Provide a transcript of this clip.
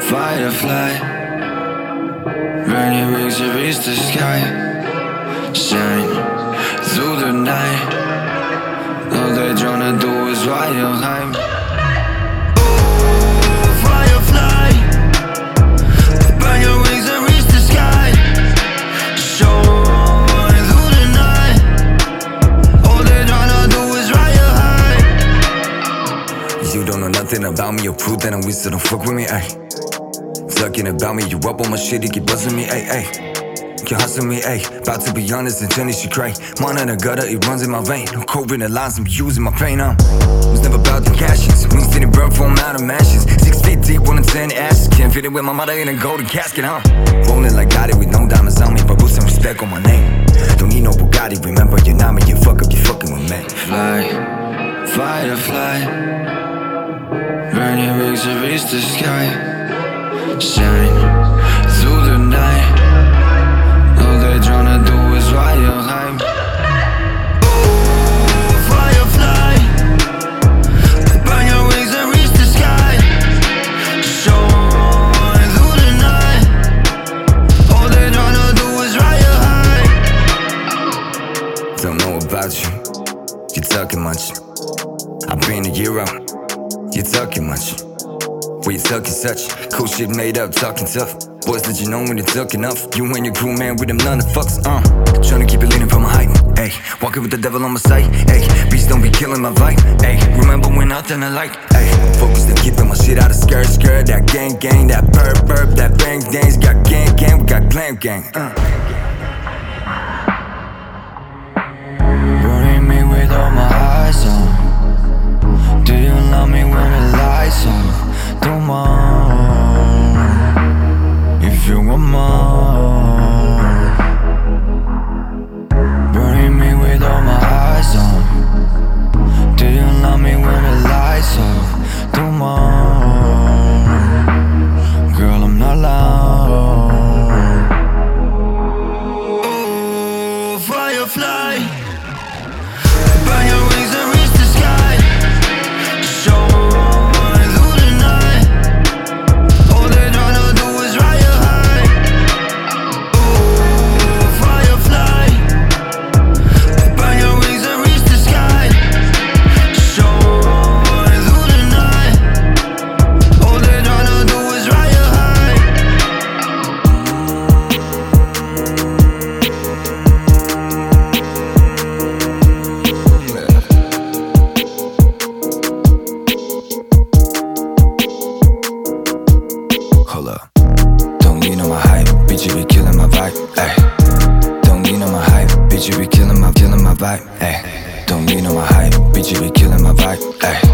fight or flight. Burn your wings to reach the sky. Shine through the night. All they're trying to do is ride your hype. You don't know nothing about me or prove that I'm weak, so don't fuck with me, ayy. Talking about me, you up on my shit, you keep buzzing me, ayy, ayy. You hustle me, ayy. About to be honest, and Jenny, she cray. Mine in the gutter, it runs in my vein. No coke in the lines, I'm using my pain, was never about the cashes. Wings didn't burn from out of ashes. 6 feet deep, 1 in 10 ashes. Can't fit it with my mother in a golden casket, Rolling like Gotti with no diamonds on me, but put some respect on my name. Don't need no Bugatti, remember you're not me, you fuck up, you fucking with me. Fly, fight or flight. Burn your wings to reach the sky. Shine through the night. All they're tryna do is ride your hype. Firefly, burn your wings and reach the sky. Shine through the night. All they're tryna do is ride your hype. Don't know about you, you're talking much. I've been a year out. You're talking much. What you talking such? Cool shit made up, talking tough. Boys that you know when you're talking up. You and your crew, man, with them none of fucks, Tryna keep it leaning from my height, ayy. Walking with the devil on my side, ayy. Beats don't be killing my vibe, ayy. Remember when nothing alike, ayy. Focused on keeping my shit out of skirt. That gang, that burp, that bang, dangs. Got gang, we got glam gang, Burning me with all my eyes on. Do you love me when the lights on? Don't mind if you want more. Burning me with all my eyes on. Do you love me when the lights off? Don't mind, girl, I'm not loud. Oh, firefly, burn your wings and reach the sky. Don't lean on my hype, bitch, you be killing my vibe, ayy. Don't lean on my hype, bitch, you be killing my vibe, ayy. Don't lean on my hype, bitch, you be killing my vibe, ayy.